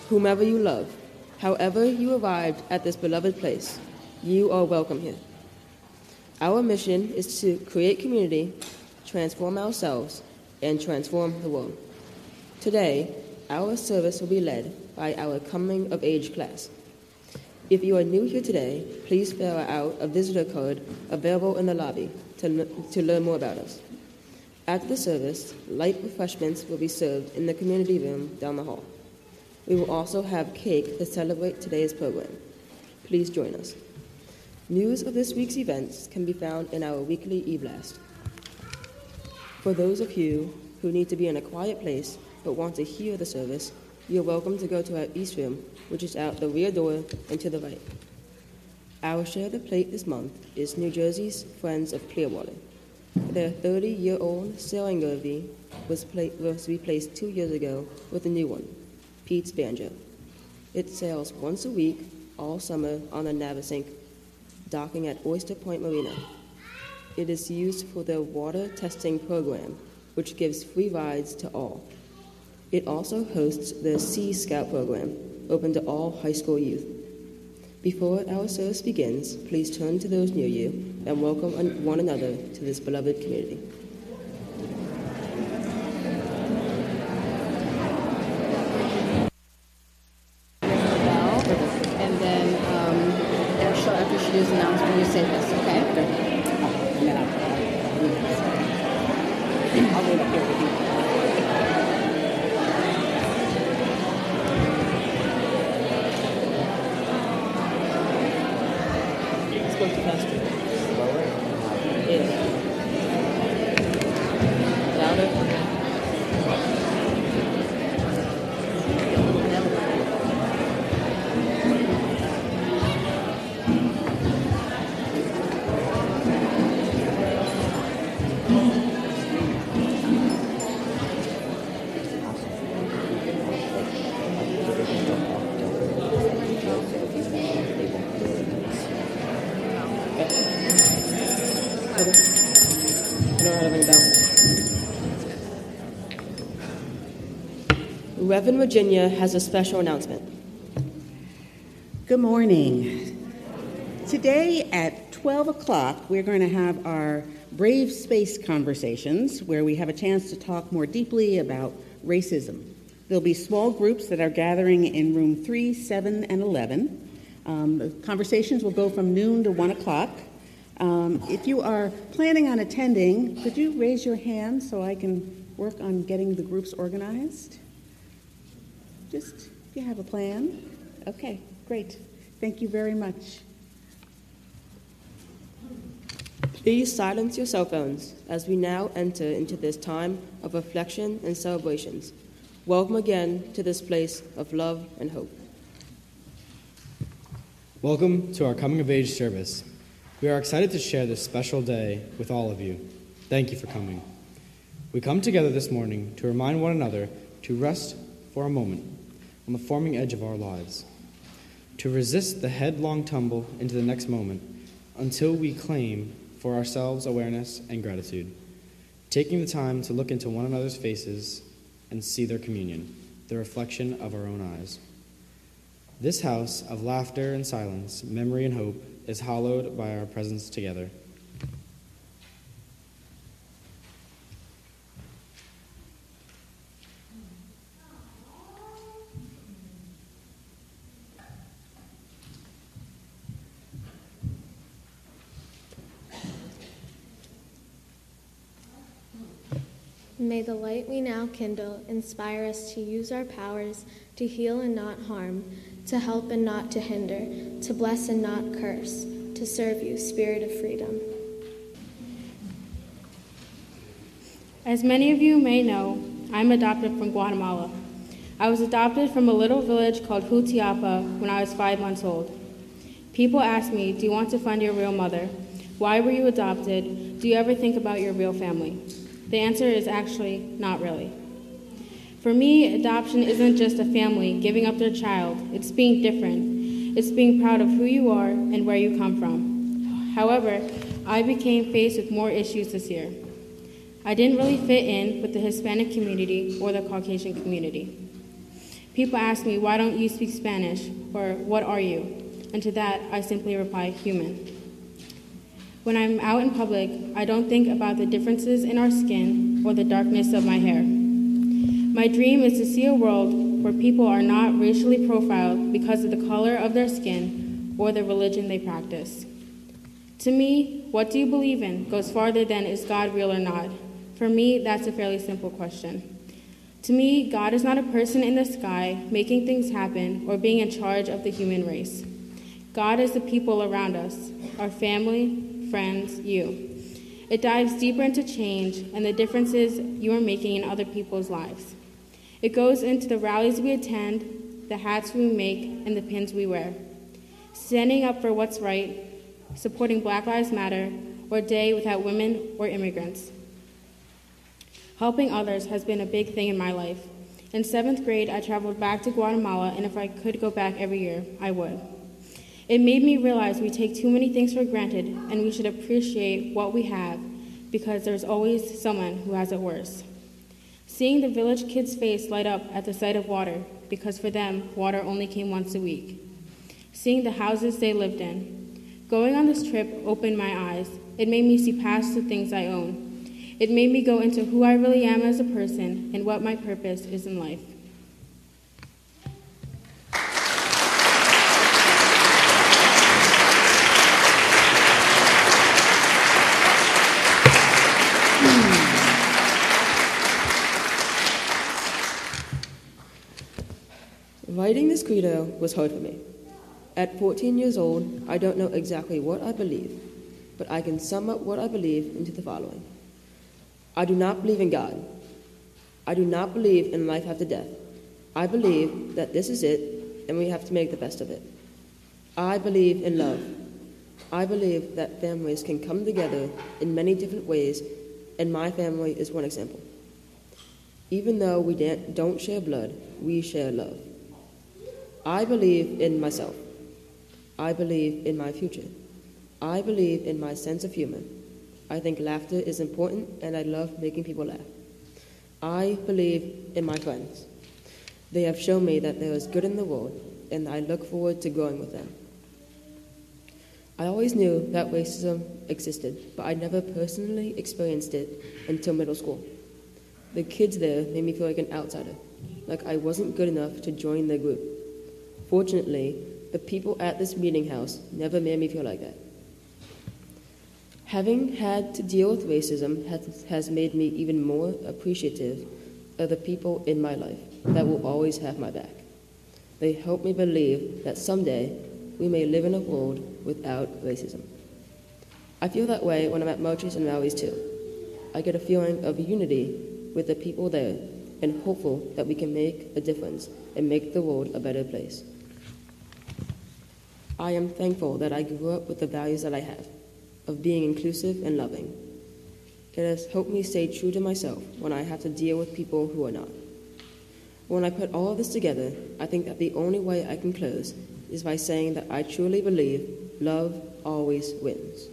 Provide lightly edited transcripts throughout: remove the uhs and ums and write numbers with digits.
whomever you love, however you arrived at this beloved place, you are welcome here. Our mission is to create community, transform ourselves, and transform the world. Today, our service will be led by our Coming of Age class. If you are new here today, please fill out a visitor card available in the lobby to learn more about us. After the service, light refreshments will be served in the community room down the hall. We will also have cake to celebrate today's program. Please join us. News of this week's events can be found in our weekly e-blast. For those of you who need to be in a quiet place but want to hear the service, you're welcome to go to our East Room, which is out the rear door and to the right. Our share of the plate this month is New Jersey's Friends of Clearwater. Their 30-year-old sailing derby was replaced 2 years ago with a new one, Pete's Banjo. It sails once a week, all summer, on the Navesink, docking at Oyster Point Marina. It is used for their water testing program, which gives free rides to all. It also hosts the Sea Scout program, open to all high school youth. Before our service begins, please turn to those near you and welcome one another to this beloved community. And then after she does the announcement, you say this, okay? And then I'll wait up here with you. Go to faster. Yeah. Louder. Reverend Virginia has a special announcement. Good morning. Today at 12 o'clock, we're going to have our Brave Space Conversations, where we have a chance to talk more deeply about racism. There'll be small groups that are gathering in room 3, 7, and 11. The conversations will go from noon to 1 o'clock. If you are planning on attending, could you raise your hand so I can work on getting the groups organized? Just, you have a plan? Okay, great. Thank you very much. Please silence your cell phones as we now enter into this time of reflection and celebrations. Welcome again to this place of love and hope. Welcome to our Coming of Age service. We are excited to share this special day with all of you. Thank you for coming. We come together this morning to remind one another to rest for a moment on the forming edge of our lives, to resist the headlong tumble into the next moment until we claim for ourselves awareness and gratitude, taking the time to look into one another's faces and see their communion, the reflection of our own eyes. This house of laughter and silence, memory and hope is hallowed by our presence together. May the light we now kindle inspire us to use our powers to heal and not harm, to help and not to hinder, to bless and not curse, to serve you, Spirit of freedom. As many of you may know, I'm adopted from Guatemala. I was adopted from a little village called Jutiapa when I was 5 months old. People ask me, do you want to find your real mother? Why were you adopted? Do you ever think about your real family? The answer is actually not really. For me, adoption isn't just a family giving up their child. It's being different. It's being proud of who you are and where you come from. However, I became faced with more issues this year. I didn't really fit in with the Hispanic community or the Caucasian community. People ask me, why don't you speak Spanish? Or what are you? And to that, I simply reply, human. When I'm out in public, I don't think about the differences in our skin or the darkness of my hair. My dream is to see a world where people are not racially profiled because of the color of their skin or the religion they practice. To me, what do you believe in goes farther than is God real or not. For me, that's a fairly simple question. To me, God is not a person in the sky making things happen or being in charge of the human race. God is the people around us, our family, friends, you. It dives deeper into change and the differences you are making in other people's lives. It goes into the rallies we attend, the hats we make, and the pins we wear. Standing up for what's right, supporting Black Lives Matter, or Day Without Women or Immigrants. Helping others has been a big thing in my life. In 7th grade, I traveled back to Guatemala, and if I could go back every year, I would. It made me realize we take too many things for granted, and we should appreciate what we have, because there's always someone who has it worse. Seeing the village kids' face light up at the sight of water, because for them, water only came once a week. Seeing the houses they lived in. Going on this trip opened my eyes. It made me see past the things I own. It made me go into who I really am as a person and what my purpose is in life. Writing this credo was hard for me. At 14 years old, I don't know exactly what I believe, but I can sum up what I believe into the following. I do not believe in God. I do not believe in life after death. I believe that this is it, and we have to make the best of it. I believe in love. I believe that families can come together in many different ways, and my family is one example. Even though we don't share blood, we share love. I believe in myself. I believe in my future. I believe in my sense of humor. I think laughter is important, and I love making people laugh. I believe in my friends. They have shown me that there is good in the world, and I look forward to growing with them. I always knew that racism existed, but I never personally experienced it until middle school. The kids there made me feel like an outsider, like I wasn't good enough to join their group. Fortunately, the people at this meeting house never made me feel like that. Having had to deal with racism has made me even more appreciative of the people in my life that will always have my back. They help me believe that someday we may live in a world without racism. I feel that way when I'm at marches and rallies too. I get a feeling of unity with the people there and hopeful that we can make a difference and make the world a better place. I am thankful that I grew up with the values that I have, of being inclusive and loving. It has helped me stay true to myself when I have to deal with people who are not. When I put all of this together, I think that the only way I can close is by saying that I truly believe love always wins.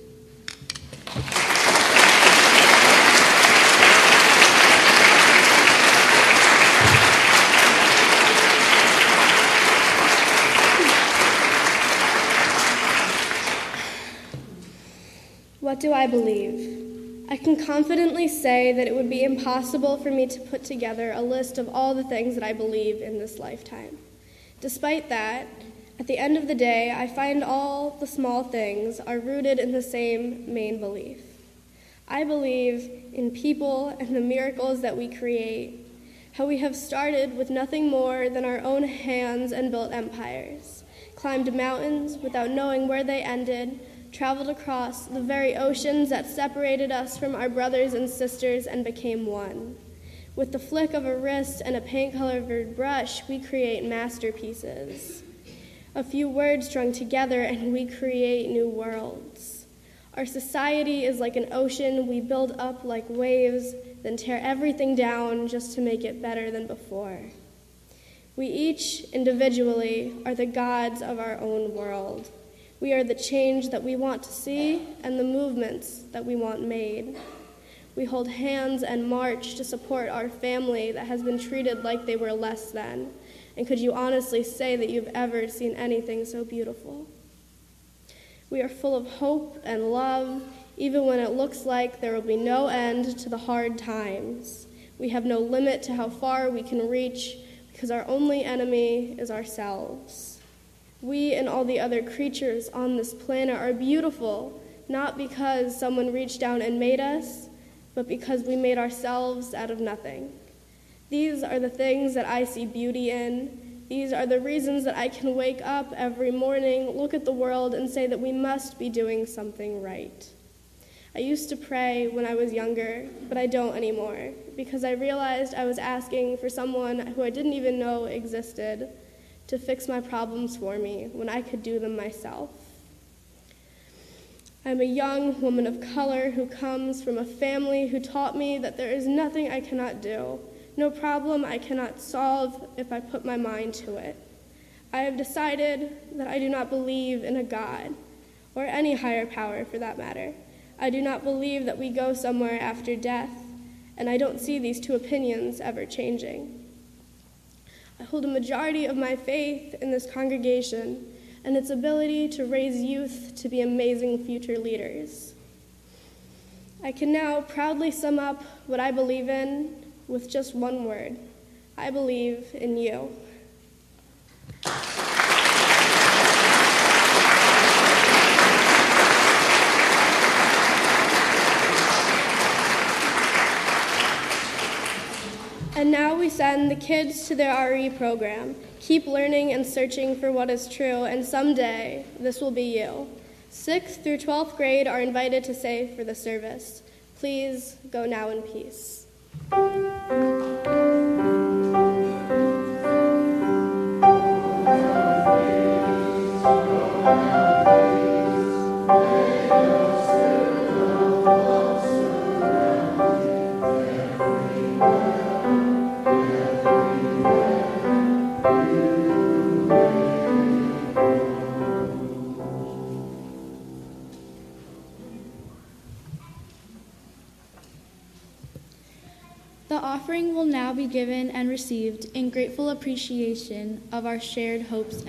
What do I believe? I can confidently say that it would be impossible for me to put together a list of all the things that I believe in this lifetime. Despite that, at the end of the day, I find all the small things are rooted in the same main belief. I believe in people and the miracles that we create, how we have started with nothing more than our own hands and built empires, climbed mountains without knowing where they ended, traveled across the very oceans that separated us from our brothers and sisters and became one. With the flick of a wrist and a paint-colored brush, we create masterpieces. A few words strung together and we create new worlds. Our society is like an ocean we build up like waves, then tear everything down just to make it better than before. We each, individually, are the gods of our own world. We are the change that we want to see and the movements that we want made. We hold hands and march to support our family that has been treated like they were less than, And could you honestly say that you've ever seen anything so beautiful? We are full of hope and love, even when it looks like there will be no end to the hard times. We have no limit to how far we can reach because our only enemy is ourselves. We and all the other creatures on this planet are beautiful, not because someone reached down and made us, but because we made ourselves out of nothing. These are the things that I see beauty in. These are the reasons that I can wake up every morning, look at the world, and say that we must be doing something right. I used to pray when I was younger, but I don't anymore, because I realized I was asking for someone who I didn't even know existed to fix my problems for me when I could do them myself. I'm a young woman of color who comes from a family who taught me that there is nothing I cannot do, no problem I cannot solve if I put my mind to it. I have decided that I do not believe in a God, or any higher power for that matter. I do not believe that we go somewhere after death, and I don't see these two opinions ever changing. I hold a majority of my faith in this congregation and its ability to raise youth to be amazing future leaders. I can now proudly sum up what I believe in with just one word. I believe in you. And now we send the kids to their RE program. Keep learning and searching for what is true, and someday this will be you. 6th through 12th grade are invited to stay for the service. Please go now in peace. The offering will now be given and received in grateful appreciation of our shared hopes.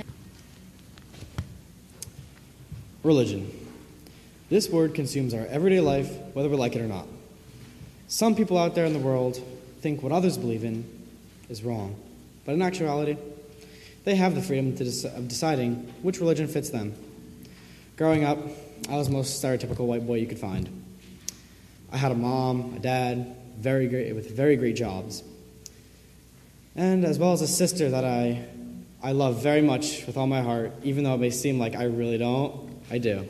Religion. This word consumes our everyday life, whether we like it or not. Some people out there in the world think what others believe in is wrong, but in actuality, they have the freedom of deciding which religion fits them. Growing up, I was the most stereotypical white boy you could find. I had a mom, a dad, with very great jobs, and as well as a sister that I love very much with all my heart, even though it may seem like I really don't, I do.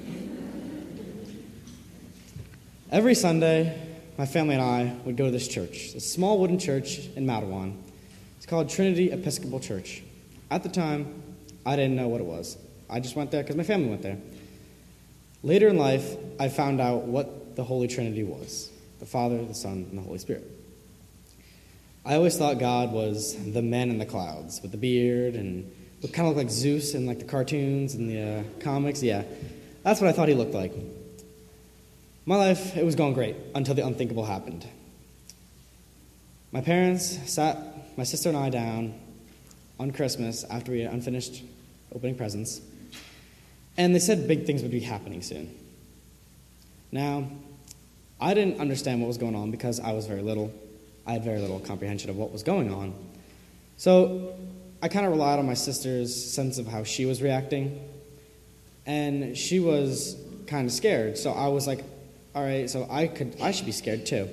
Every Sunday, my family and I would go to this church, a small wooden church in Matawan. It's called Trinity Episcopal Church. At the time, I didn't know what it was. I just went there because my family went there. Later in life, I found out what the Holy Trinity was: the Father, the Son, and the Holy Spirit. I always thought God was the man in the clouds with the beard and would kind of look like Zeus in like the cartoons and the comics. Yeah, that's what I thought he looked like. My life, it was going great until the unthinkable happened. My parents sat my sister and I down on Christmas after we had unfinished opening presents, and they said big things would be happening soon. Now, I didn't understand what was going on because I was very little. I had very little comprehension of what was going on. So I kind of relied on my sister's sense of how she was reacting, and she was kind of scared. So I was like, all right, so I should be scared too.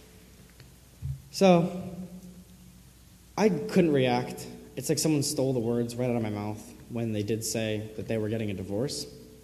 So I couldn't react. It's like someone stole the words right out of my mouth when they did say that they were getting a divorce.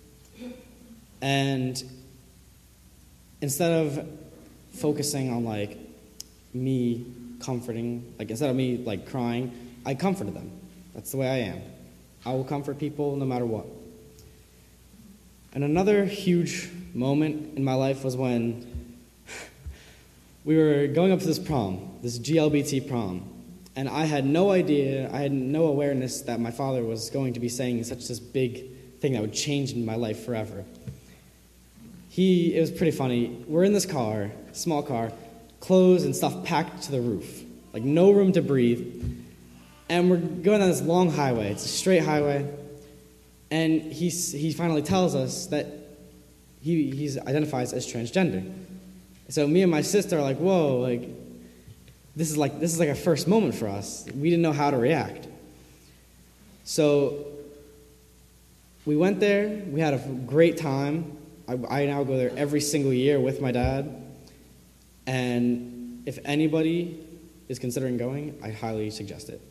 And instead of focusing on, like, me comforting, like, instead of me, like, crying, I comforted them. That's the way I am. I will comfort people no matter what. And another huge moment in my life was when we were going up to this prom, this GLBT prom, and I had no idea, I had no awareness that my father was going to be saying such this big thing that would change my life forever. It was pretty funny. We're in this car, small car, clothes and stuff packed to the roof, like no room to breathe. And we're going down this long highway. It's a straight highway. And he finally tells us that he identifies as transgender. So me and my sister are like, whoa, like this is like a first moment for us. We didn't know how to react. So we went there. We had a great time. I now go there every single year with my dad. And if anybody is considering going, I highly suggest it.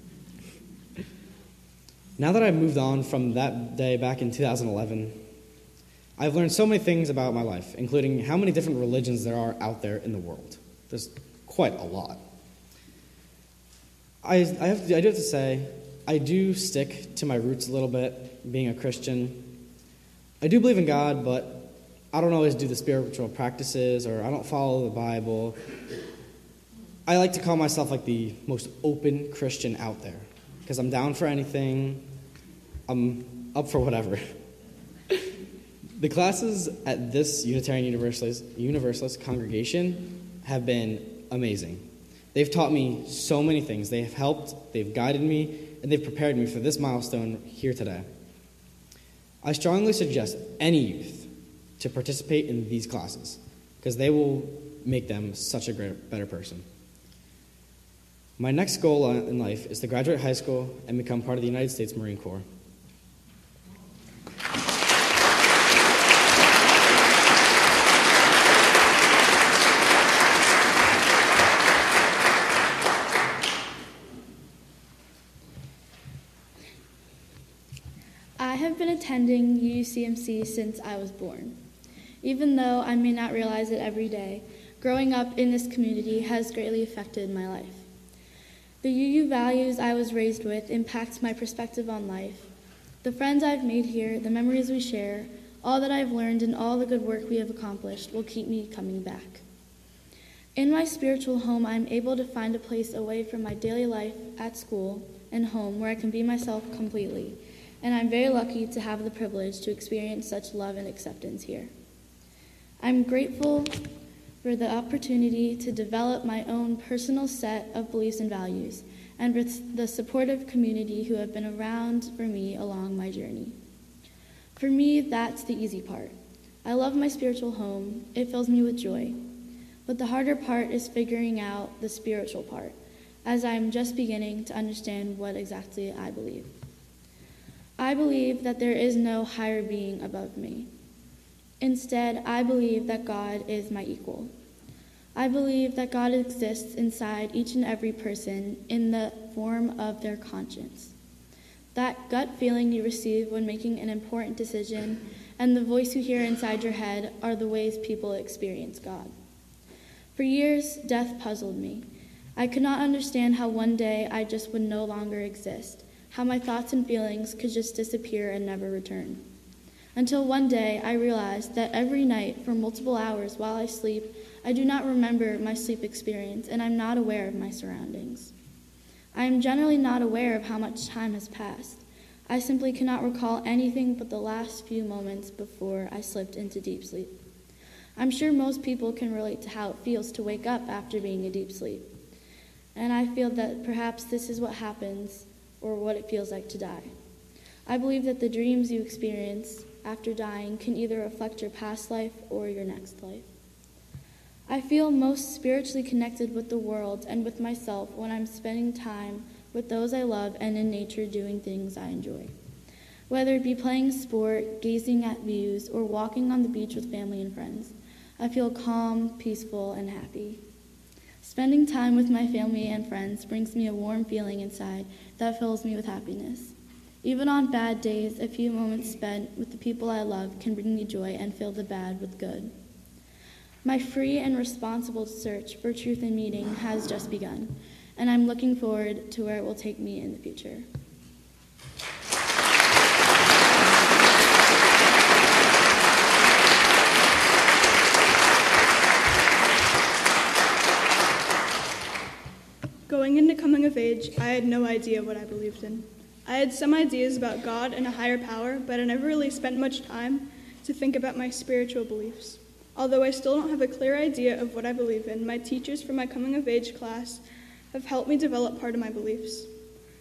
Now that I've moved on from that day back in 2011, I've learned so many things about my life, including how many different religions there are out there in the world. There's quite a lot. I do have to say, I do stick to my roots a little bit, being a Christian. I do believe in God, but I don't always do the spiritual practices, or I don't follow the Bible. I like to call myself like the most open Christian out there, because I'm down for anything. I'm up for whatever. The classes at this Unitarian Universalist congregation have been amazing. They've taught me so many things. They have helped, they've guided me, and they've prepared me for this milestone here today. I strongly suggest any youth to participate in these classes, because they will make them such a better person. My next goal in life is to graduate high school and become part of the United States Marine Corps. I have been attending UUCMC since I was born. Even though I may not realize it every day, growing up in this community has greatly affected my life. The UU values I was raised with impact my perspective on life. The friends I've made here, the memories we share, all that I've learned and all the good work we have accomplished will keep me coming back. In my spiritual home, I'm able to find a place away from my daily life at school and home where I can be myself completely, and I'm very lucky to have the privilege to experience such love and acceptance here. I'm grateful for the opportunity to develop my own personal set of beliefs and values, and with the supportive community who have been around for me along my journey. For me, that's the easy part. I love my spiritual home. It fills me with joy. But the harder part is figuring out the spiritual part, as I'm just beginning to understand what exactly I believe. I believe that there is no higher being above me. Instead, I believe that God is my equal. I believe that God exists inside each and every person in the form of their conscience. That gut feeling you receive when making an important decision and the voice you hear inside your head are the ways people experience God. For years, death puzzled me. I could not understand how one day I just would no longer exist, how my thoughts and feelings could just disappear and never return. Until one day I realized that every night for multiple hours while I sleep, I do not remember my sleep experience and I'm not aware of my surroundings. I am generally not aware of how much time has passed. I simply cannot recall anything but the last few moments before I slipped into deep sleep. I'm sure most people can relate to how it feels to wake up after being a deep sleep. And I feel that perhaps this is what happens or what it feels like to die. I believe that the dreams you experience after dying can either reflect your past life or your next life. I feel most spiritually connected with the world and with myself when I'm spending time with those I love and in nature doing things I enjoy. Whether it be playing sport, gazing at views, or walking on the beach with family and friends, I feel calm, peaceful, and happy. Spending time with my family and friends brings me a warm feeling inside that fills me with happiness. Even on bad days, a few moments spent with the people I love can bring me joy and fill the bad with good. My free and responsible search for truth and meaning has just begun, and I'm looking forward to where it will take me in the future. Going into coming of age, I had no idea what I believed in. I had some ideas about God and a higher power, but I never really spent much time to think about my spiritual beliefs. Although I still don't have a clear idea of what I believe in, my teachers for my coming of age class have helped me develop part of my beliefs.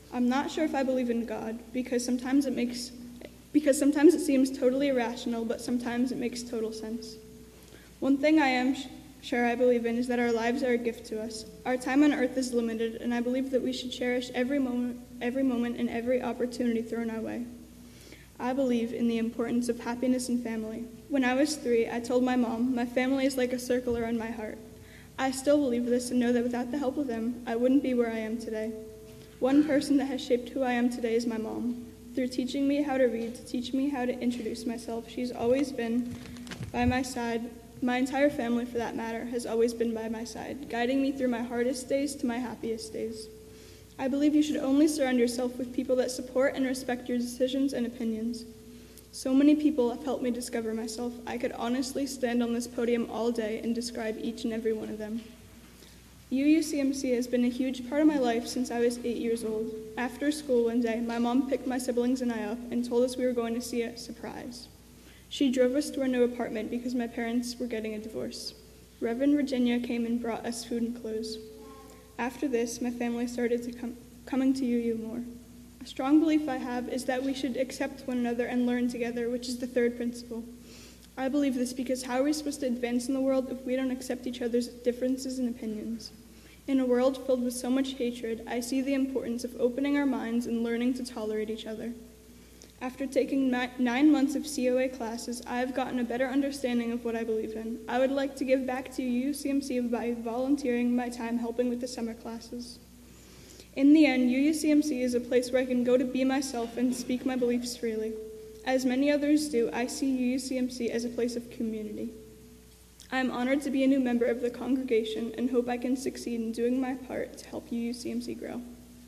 I'm not sure if I believe in God, because sometimes it seems totally irrational, but sometimes it makes total sense. One thing I am sure I believe in is that our lives are a gift to us. Our time on earth is limited, and I believe that we should cherish every moment and every opportunity thrown our way. I believe in the importance of happiness and family. When I was 3, I told my mom, my family is like a circle around my heart. I still believe this and know that without the help of them, I wouldn't be where I am today. One person that has shaped who I am today is my mom. Through teaching me how to read, to teach me how to introduce myself, she's always been by my side. My entire family, for that matter, has always been by my side, guiding me through my hardest days to my happiest days. I believe you should only surround yourself with people that support and respect your decisions and opinions. So many people have helped me discover myself. I could honestly stand on this podium all day and describe each and every one of them. UUCMC has been a huge part of my life since I was 8 years old. After school one day, my mom picked my siblings and I up and told us we were going to see a surprise. She drove us to our new apartment because my parents were getting a divorce. Reverend Virginia came and brought us food and clothes. After this, my family started coming to UU more. A strong belief I have is that we should accept one another and learn together, which is the third principle. I believe this because how are we supposed to advance in the world if we don't accept each other's differences and opinions? In a world filled with so much hatred, I see the importance of opening our minds and learning to tolerate each other. After taking 9 months of COA classes, I have gotten a better understanding of what I believe in. I would like to give back to UUCMC by volunteering my time helping with the summer classes. In the end, UUCMC is a place where I can go to be myself and speak my beliefs freely. As many others do, I see UUCMC as a place of community. I am honored to be a new member of the congregation and hope I can succeed in doing my part to help UUCMC grow.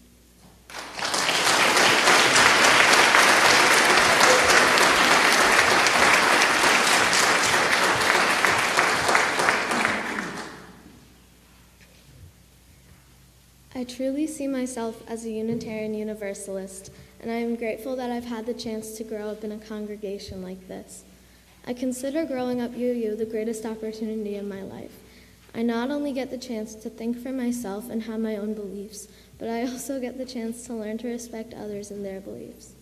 I truly see myself as a Unitarian Universalist, and I am grateful that I've had the chance to grow up in a congregation like this. I consider growing up UU the greatest opportunity in my life. I not only get the chance to think for myself and have my own beliefs, but I also get the chance to learn to respect others and their beliefs.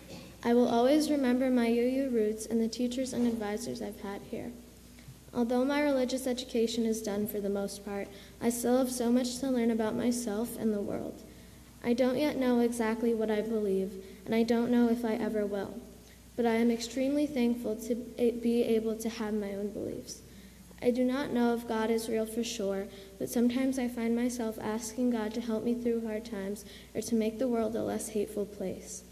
I will always remember my UU roots and the teachers and advisors I've had here. Although my religious education is done for the most part, I still have so much to learn about myself and the world. I don't yet know exactly what I believe, and I don't know if I ever will. But I am extremely thankful to be able to have my own beliefs. I do not know if God is real for sure, but sometimes I find myself asking God to help me through hard times or to make the world a less hateful place.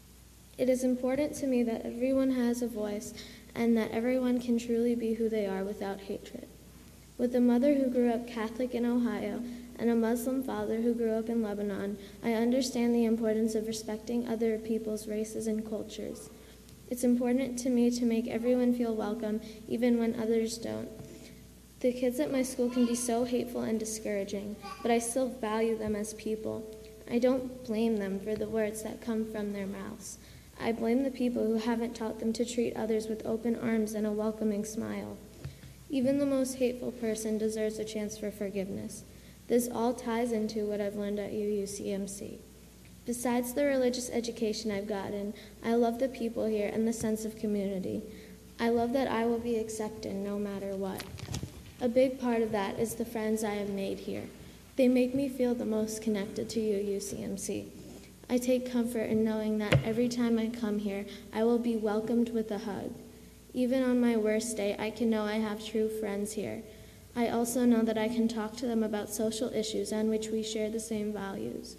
It is important to me that everyone has a voice and that everyone can truly be who they are without hatred. With a mother who grew up Catholic in Ohio and a Muslim father who grew up in Lebanon, I understand the importance of respecting other people's races and cultures. It's important to me to make everyone feel welcome, even when others don't. The kids at my school can be so hateful and discouraging, but I still value them as people. I don't blame them for the words that come from their mouths. I blame the people who haven't taught them to treat others with open arms and a welcoming smile. Even the most hateful person deserves a chance for forgiveness. This all ties into what I've learned at UUCMC. Besides the religious education I've gotten, I love the people here and the sense of community. I love that I will be accepted no matter what. A big part of that is the friends I have made here. They make me feel the most connected to UUCMC. I take comfort in knowing that every time I come here, I will be welcomed with a hug. Even on my worst day, I can know I have true friends here. I also know that I can talk to them about social issues on which we share the same views.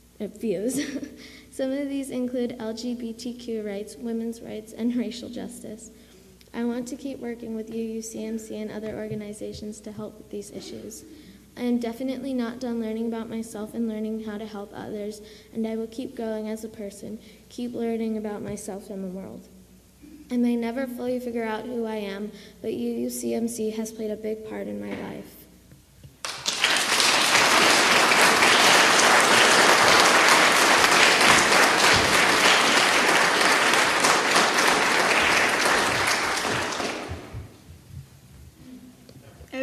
Some of these include LGBTQ rights, women's rights, and racial justice. I want to keep working with UUCMC and other organizations to help with these issues. I am definitely not done learning about myself and learning how to help others, and I will keep growing as a person, keep learning about myself and the world. I may never fully figure out who I am, but UUCMC has played a big part in my life.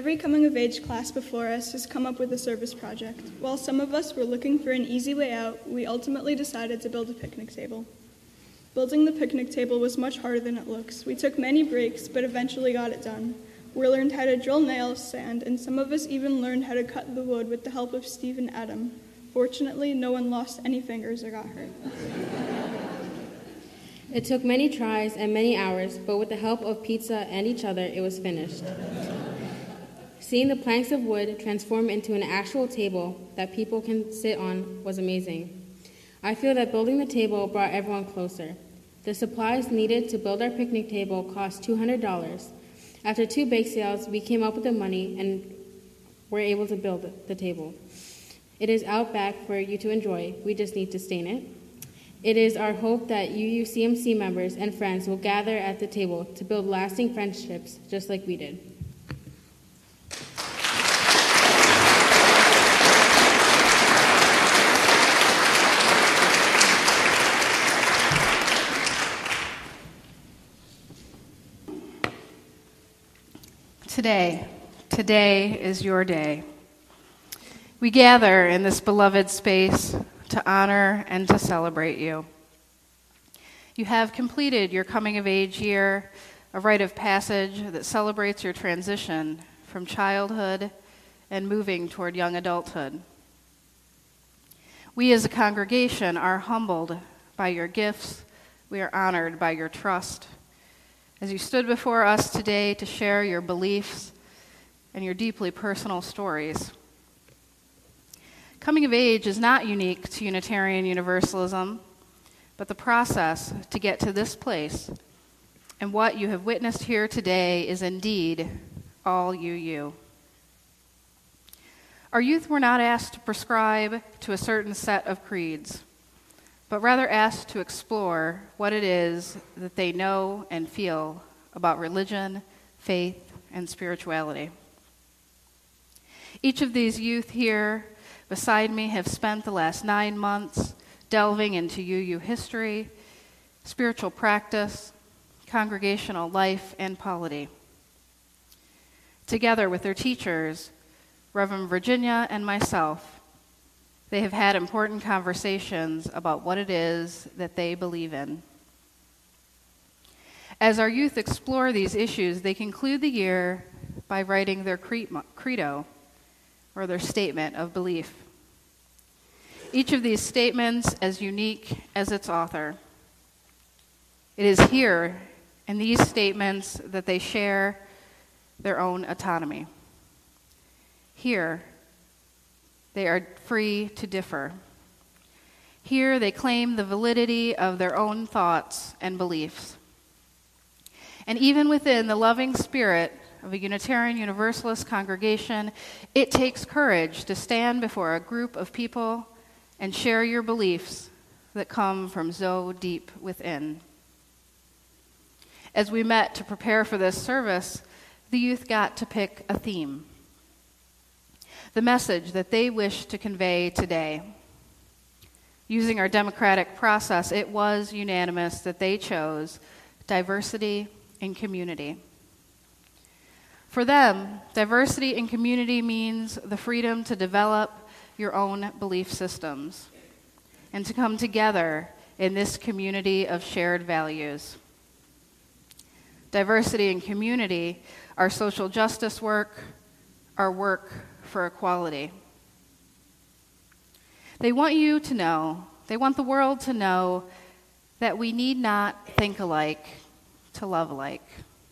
Every coming-of-age class before us has come up with a service project. While some of us were looking for an easy way out, we ultimately decided to build a picnic table. Building the picnic table was much harder than it looks. We took many breaks, but eventually got it done. We learned how to drill nails, sand, and some of us even learned how to cut the wood with the help of Steve and Adam. Fortunately, no one lost any fingers or got hurt. It took many tries and many hours, but with the help of pizza and each other, it was finished. Seeing the planks of wood transform into an actual table that people can sit on was amazing. I feel that building the table brought everyone closer. The supplies needed to build our picnic table cost $200. After 2 bake sales, we came up with the money and were able to build the table. It is out back for you to enjoy. We just need to stain it. It is our hope that UUCMC members and friends will gather at the table to build lasting friendships just like we did. Today is your day. We gather in this beloved space to honor and to celebrate you. You have completed your coming-of-age year, a rite of passage that celebrates your transition from childhood and moving toward young adulthood. We as a congregation are humbled by your gifts. We are honored by your trust. As you stood before us today to share your beliefs and your deeply personal stories. Coming of age is not unique to Unitarian Universalism, but the process to get to this place and what you have witnessed here today is indeed all UU. Our youth were not asked to prescribe to a certain set of creeds, but rather asked to explore what it is that they know and feel about religion, faith, and spirituality. Each of these youth here beside me have spent the last 9 months delving into UU history, spiritual practice, congregational life, and polity. Together with their teachers, Reverend Virginia and myself, they have had important conversations about what it is that they believe in. As our youth explore these issues, they conclude the year by writing their credo, or their statement of belief. Each of these statements as unique as its author. It is here in these statements that they share their own autonomy. Here, they are free to differ. Here, they claim the validity of their own thoughts and beliefs. And even within the loving spirit of a Unitarian Universalist congregation, it takes courage to stand before a group of people and share your beliefs that come from so deep within. As we met to prepare for this service, the youth got to pick a theme. The message that they wish to convey today. Using our democratic process, it was unanimous that they chose diversity in community. For them, diversity in community means the freedom to develop your own belief systems and to come together in this community of shared values. Diversity in community, our social justice work, our work for equality. They want you to know, they want the world to know that we need not think alike to love alike.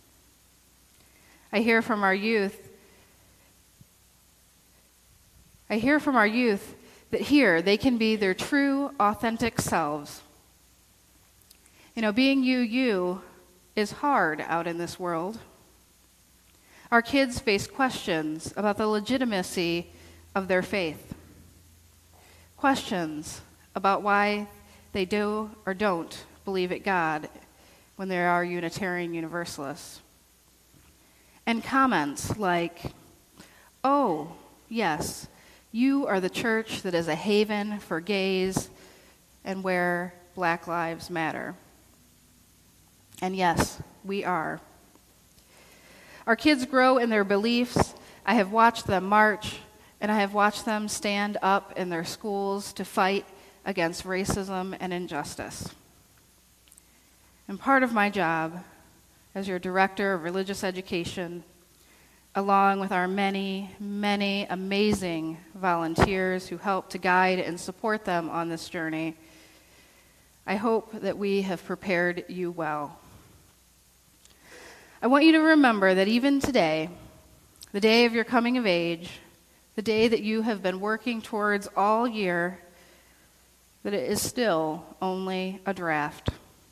I hear from our youth that here they can be their true, authentic selves. You know, being you is hard out in this world. Our kids face questions about the legitimacy of their faith. Questions about why they do or don't believe in God when they are Unitarian Universalists. And comments like, oh, yes, you are the church that is a haven for gays and where Black Lives Matter. And yes, we are. Our kids grow in their beliefs I have watched them march, and I have watched them stand up in their schools to fight against racism and injustice. And part of my job as your director of religious education, along with our many, many amazing volunteers who help to guide and support them on this journey, I hope that we have prepared you well. I want you to remember that even today, the day of your coming of age, the day that you have been working towards all year, that it is still only a draft.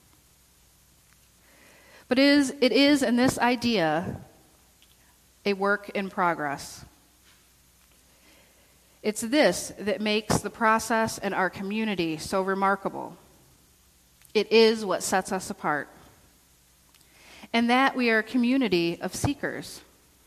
But it is in this idea a work in progress. It's this that makes the process and our community so remarkable. It is what sets us apart. And that we are a community of seekers.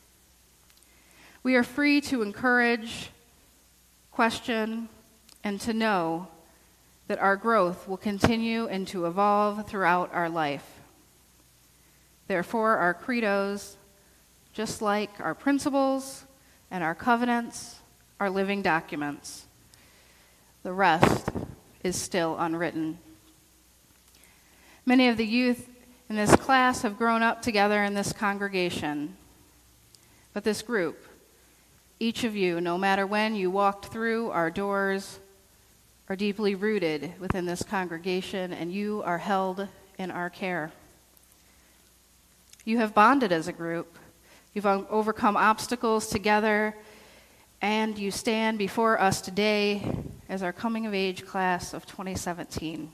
We are free to encourage, question, and to know that our growth will continue and to evolve throughout our life. Therefore, our credos, just like our principles and our covenants, are living documents. The rest is still unwritten. Many of the youth in this class have grown up together in this congregation. But this group, each of you, no matter when you walked through our doors, are deeply rooted within this congregation, and you are held in our care. You have bonded as a group. You've overcome obstacles together, and you stand before us today as our coming-of-age class of 2017.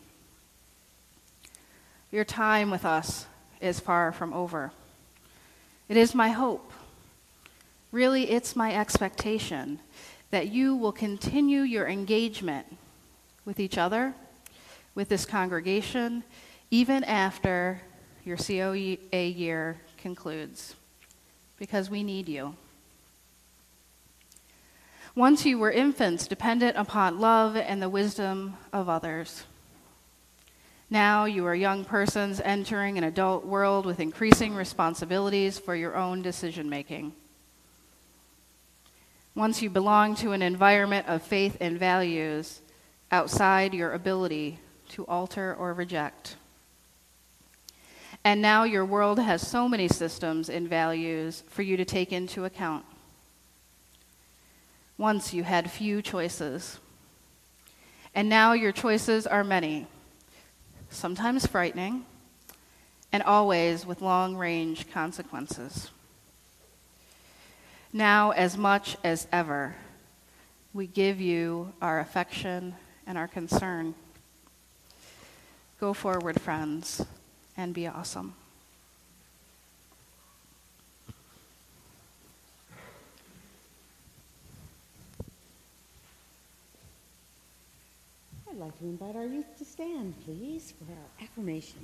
Your time with us is far from over. It is my hope, really it's my expectation, that you will continue your engagement with each other, with this congregation, even after your COA year concludes, because we need you. Once you were infants dependent upon love and the wisdom of others. Now you are young persons entering an adult world with increasing responsibilities for your own decision-making. Once you belong to an environment of faith and values outside your ability to alter or reject. And now your world has so many systems and values for you to take into account. Once you had few choices, and now your choices are many, sometimes frightening, and always with long-range consequences. Now, as much as ever, we give you our affection and our concern. Go forward, friends, and be awesome. I'd like to invite our youth to stand, please, for our affirmation.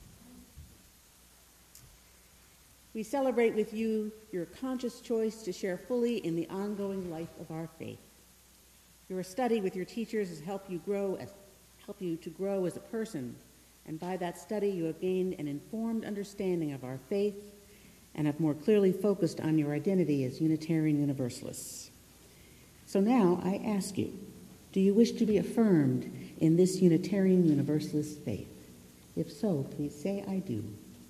We celebrate with you your conscious choice to share fully in the ongoing life of our faith. Your study with your teachers has helped you to grow as a person, and by that study you have gained an informed understanding of our faith and have more clearly focused on your identity as Unitarian Universalists. So now I ask you, do you wish to be affirmed in this Unitarian Universalist faith? If so, please say, I do.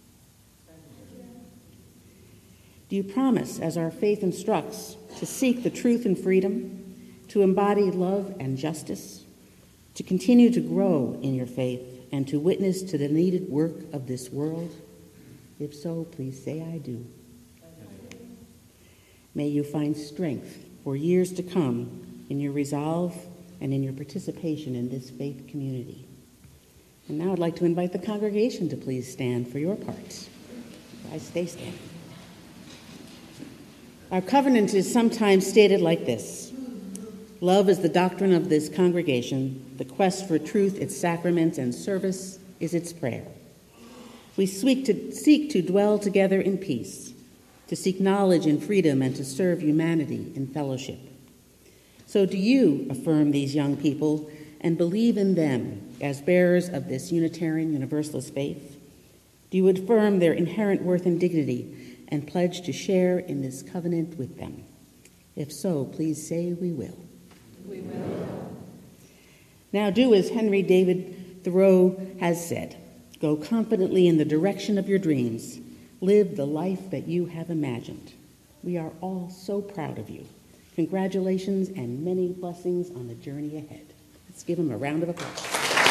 Do you promise, as our faith instructs, to seek the truth and freedom, to embody love and justice, to continue to grow in your faith, and to witness to the needed work of this world? If so, please say, I do. May you find strength for years to come in your resolve and in your participation in this faith community. And now I'd like to invite the congregation to please stand for your parts. Guys, stay standing. Our covenant is sometimes stated like this: love is the doctrine of this congregation. The quest for truth, its sacraments, and service is its prayer. We seek to dwell together in peace, to seek knowledge and freedom, and to serve humanity in fellowship. So do you affirm these young people and believe in them as bearers of this Unitarian Universalist faith? Do you affirm their inherent worth and dignity and pledge to share in this covenant with them? If so, please say we will. We will. Now do as Henry David Thoreau has said. Go confidently in the direction of your dreams. Live the life that you have imagined. We are all so proud of you. Congratulations and many blessings on the journey ahead. Let's give them a round of applause.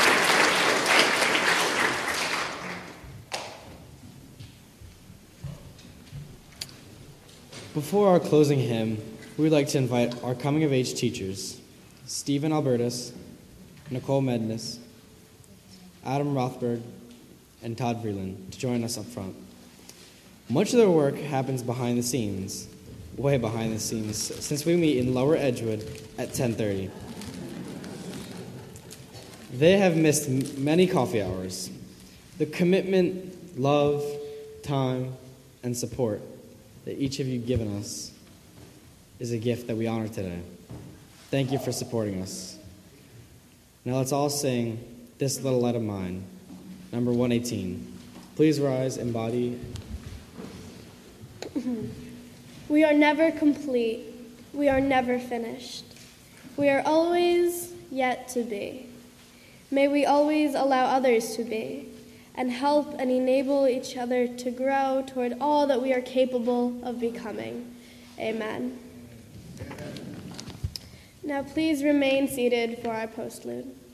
Before our closing hymn, we would like to invite our coming-of-age teachers, Stephen Albertus, Nicole Mednes, Adam Rothberg, and Todd Vreeland, to join us up front. Much of their work happens behind the scenes, way behind the scenes, since we meet in Lower Edgewood at 10:30. They have missed many coffee hours. The commitment, love, time, and support that each of you have given us is a gift that we honor today. Thank you for supporting us. Now let's all sing This Little Light of Mine, number 118. Please rise and body. We are never complete. We are never finished. We are always yet to be. May we always allow others to be and help and enable each other to grow toward all that we are capable of becoming. Amen. Now please remain seated for our postlude.